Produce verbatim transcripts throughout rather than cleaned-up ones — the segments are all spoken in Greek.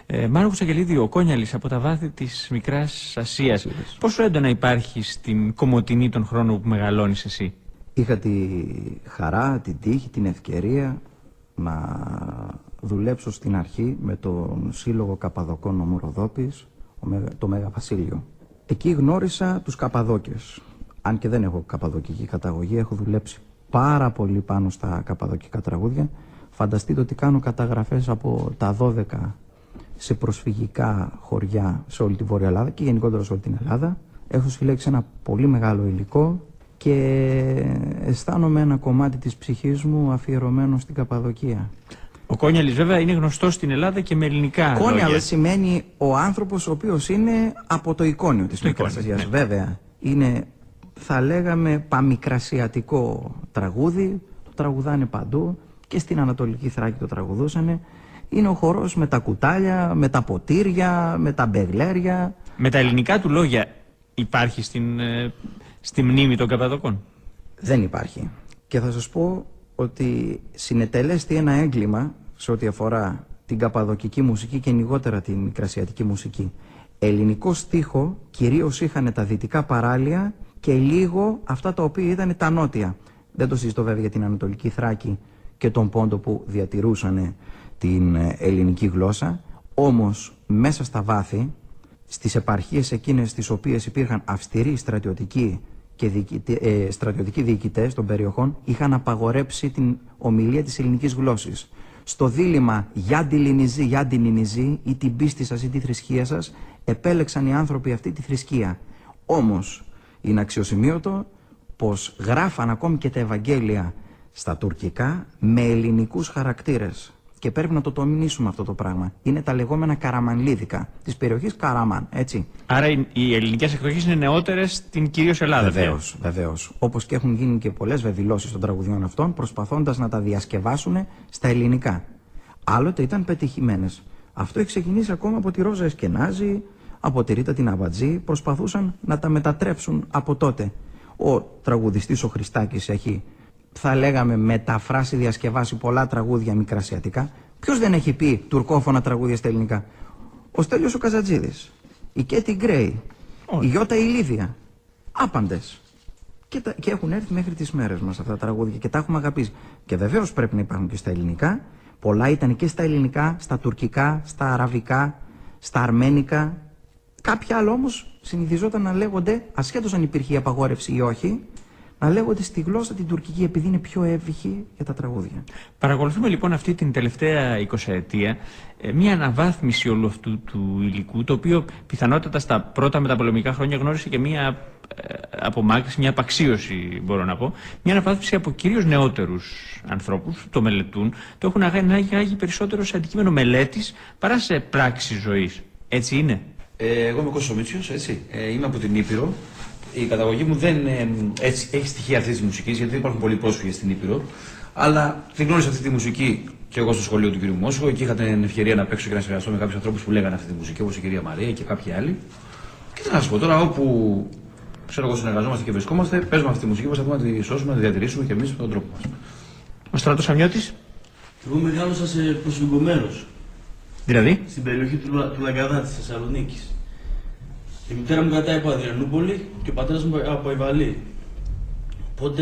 Ε, Μάρο Χουτσαγγελίδη, ο Κόνιαλης από τα βάθη της Μικράς Ασίας. Πόσο έντονα υπάρχει στην Κομοτηνή τον χρόνο που μεγαλώνεις εσύ? Είχα τη χαρά, την τύχη, την ευκαιρία να δουλέψω στην αρχή με τον Σύλλογο Καπαδοκών Ομοροδόπης, το Μέγα Βασίλειο. Εκεί γνώρισα τους Καπαδόκες. Αν και δεν έχω καπαδοκική καταγωγή, έχω δουλέψει πάρα πολύ πάνω στα καπαδοκικά τραγούδια. Φανταστείτε ότι κάνω καταγραφές από τα δώδεκα σε προσφυγικά χωριά σε όλη τη Βόρεια Ελλάδα και γενικότερα σε όλη την Ελλάδα. Έχω συλλέξει ένα πολύ μεγάλο υλικό και αισθάνομαι ένα κομμάτι της ψυχής μου αφιερωμένο στην Καπαδοκία. Ο Κόνιαλης βέβαια είναι γνωστός στην Ελλάδα και με ελληνικά λόγια. Κόνιαλης σημαίνει ο άνθρωπος ο οποίος είναι από το εικόνιο της Μικράς Ασίας. Ναι. Βέβαια, είναι, θα λέγαμε, παμικρασιατικό τραγούδι, το τραγουδάνε παντού και στην Ανατολική Θράκη το τραγουδούσανε. Είναι ο χορός με τα κουτάλια, με τα ποτήρια, με τα μπεγλέρια. Με τα ελληνικά του λόγια υπάρχει στην, στη μνήμη των Καπαδοκών? Δεν υπάρχει. Και θα σας πω ότι συνετελέστη ένα έγκλημα σε ό,τι αφορά την καπαδοκική μουσική και λιγότερα την μικρασιατική μουσική. Ελληνικό στίχο κυρίως είχαν τα δυτικά παράλια και λίγο αυτά τα οποία ήταν τα νότια. Δεν το συζητώ βέβαια για την Ανατολική Θράκη και τον Πόντο που διατηρούσαν την ελληνική γλώσσα. Όμως μέσα στα βάθη, στις επαρχίες εκείνες τις οποίες υπήρχαν αυστηροί στρατιωτικοί και διοικητέ, ε, στρατιωτικοί διοικητές των περιοχών, είχαν απαγορέψει την ομιλία της ελληνικής γλώσσης. Στο δίλημμα «Γιάντι Λινιζή, Γιάντι Νινιζή» ή την πίστη σας ή τη θρησκεία σας, επέλεξαν οι άνθρωποι αυτή τη θρησκεία. Όμως είναι αξιοσημείωτο πως γράφαν ακόμη και τα Ευαγγέλια στα τουρκικά με ελληνικούς χαρακτήρες. Και πρέπει να το τονίσουμε αυτό το πράγμα. Είναι τα λεγόμενα καραμανλίδικα της περιοχής Καραμάν, έτσι. Άρα οι ελληνικές εκδοχές είναι νεότερες στην κυρίως Ελλάδα. Βεβαίως, βεβαίως. Όπως και έχουν γίνει και πολλές βεβηλώσεις των τραγουδιών αυτών, προσπαθώντας να τα διασκευάσουν στα ελληνικά. Άλλοτε ήταν πετυχημένες. Αυτό έχει ξεκινήσει ακόμα από τη Ρόζα Εσκενάζη, από τη Ρίτα την Αμπατζή. Προσπαθούσαν να τα μετατρέψουν από τότε. Ο τραγουδιστής ο Χριστάκης έχει, θα λέγαμε, μεταφράσει, διασκευάσει πολλά τραγούδια μικρασιατικά. Ποιος δεν έχει πει τουρκόφωνα τραγούδια στα ελληνικά? Ο Στέλιος ο Καζατζίδης, η Κέτι Γκρέι, η Γιώτα η Λίδια. Άπαντες. Και, τα, και έχουν έρθει μέχρι τις μέρες μας αυτά τα τραγούδια και τα έχουμε αγαπήσει. Και βεβαίως πρέπει να υπάρχουν και στα ελληνικά. Πολλά ήταν και στα ελληνικά, στα τουρκικά, στα αραβικά, στα αρμένικα. Κάποια άλλα όμως συνηθιζόταν να λέγονται, ασχέτως αν υπήρχε η απαγόρευση ή όχι, να λέγονται στη γλώσσα την τουρκική, επειδή είναι πιο εύβυχη για τα τραγούδια. Παρακολουθούμε λοιπόν αυτή την τελευταία εικοσαετία μια αναβάθμιση όλου αυτού του υλικού, το οποίο πιθανότατα στα πρώτα μεταπολεμικά χρόνια γνώρισε και μια απομάκρυνση, μια απαξίωση, μπορώ να πω. Μια αναβάθμιση από κυρίως νεότερους ανθρώπους, το μελετούν, το έχουν αγάγει περισσότερο σε αντικείμενο μελέτης παρά σε πράξη ζωής. Έτσι είναι? Ε, εγώ είμαι ο Κώστας Μίτσιος, έτσι. Ε, είμαι από την Ήπειρο. Η καταγωγή μου δεν ε, έτσι, έχει στοιχεία αυτή τη μουσική, γιατί δεν υπάρχουν πολλοί πρόσφυγες στην Ήπειρο. Αλλά την γνώρισα αυτή τη μουσική και εγώ στο σχολείο του κ. Μόσχο. Εκεί είχα την ευκαιρία να παίξω και να συνεργαστώ με κάποιους ανθρώπους που λέγανε αυτή τη μουσική, όπως η κυρία Μαρία και κάποιοι άλλοι. Και τι να σας πω τώρα, όπου ξέρω εγώ συνεργαζόμαστε και βρισκόμαστε, παίζουμε αυτή τη μουσική, προσπαθούμε να τη σώσουμε, να τη διατηρήσουμε και εμείς με τον τρόπο μας. Ο Στράτος Αμιώτης. Εγώ μεγάλωσα σε προσφυγωμένος. Δηλαδή? Στην περιοχή του, του Λαγκαδά της Θεσσαλονίκης. Η μητέρα μου κρατάει από Αδριανούπολη και ο πατέρας μου από Ιβαλή. Οπότε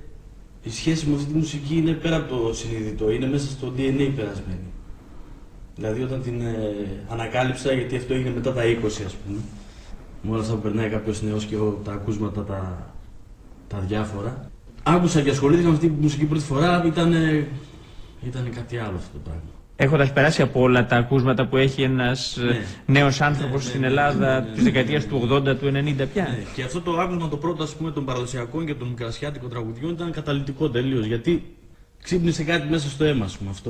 η σχέση με αυτή τη μουσική είναι πέρα από το συνείδητο, είναι μέσα στο ντι εν έι περασμένη. Δηλαδή όταν την ε, ανακάλυψα, γιατί αυτό έγινε μετά τα είκοσι ας πούμε, μόλις θα περνάει κάποιος νέος και εγώ τα ακούσματα τα, τα διάφορα. Άκουσα και ασχολήθηκα με αυτή τη μουσική πρώτη φορά, ήταν, ήταν κάτι άλλο αυτό το πράγμα. Έχοντας περάσει από όλα τα ακούσματα που έχει ένας ναι. νέος άνθρωπος ναι, στην ναι, Ελλάδα ναι, ναι, ναι, της δεκαετίας ναι, ναι, ναι, του ογδόντα, του ενενήντα πια. Ναι. Και αυτό το άκουσμα το πρώτο, ας πούμε, των παραδοσιακών και των μικρασιάτικων τραγουδιών ήταν καταλυτικό τελείως, γιατί ξύπνησε κάτι μέσα στο αίμα, ας πούμε, αυτό.